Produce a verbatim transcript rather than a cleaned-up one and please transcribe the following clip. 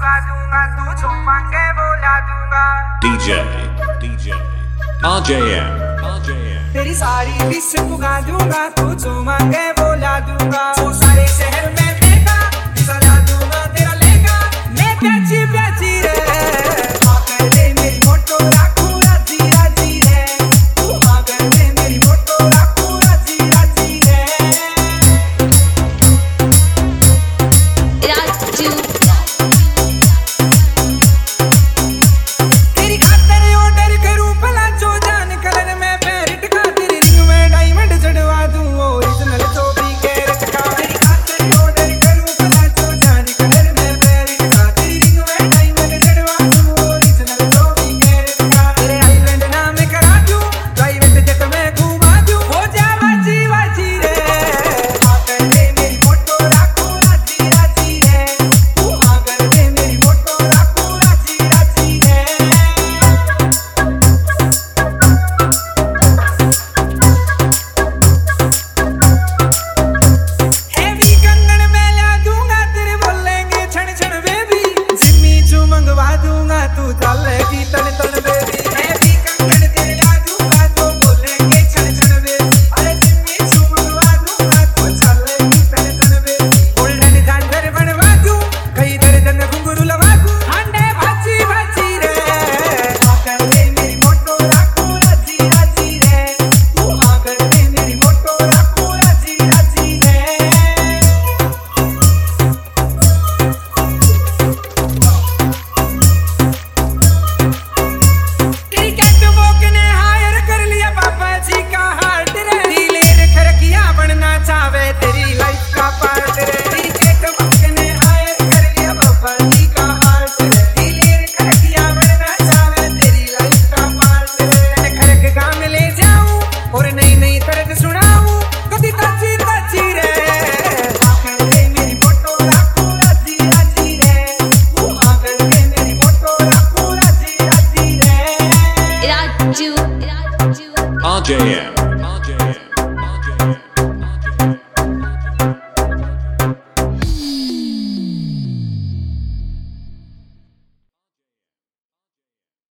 पुगा दूंगा, तू जो मांगे बोला दूंगा। D J, D J, R J M, R J M। तेरी सारी विश पुगा दूंगा, तू जो मांगे बोला दूंगा।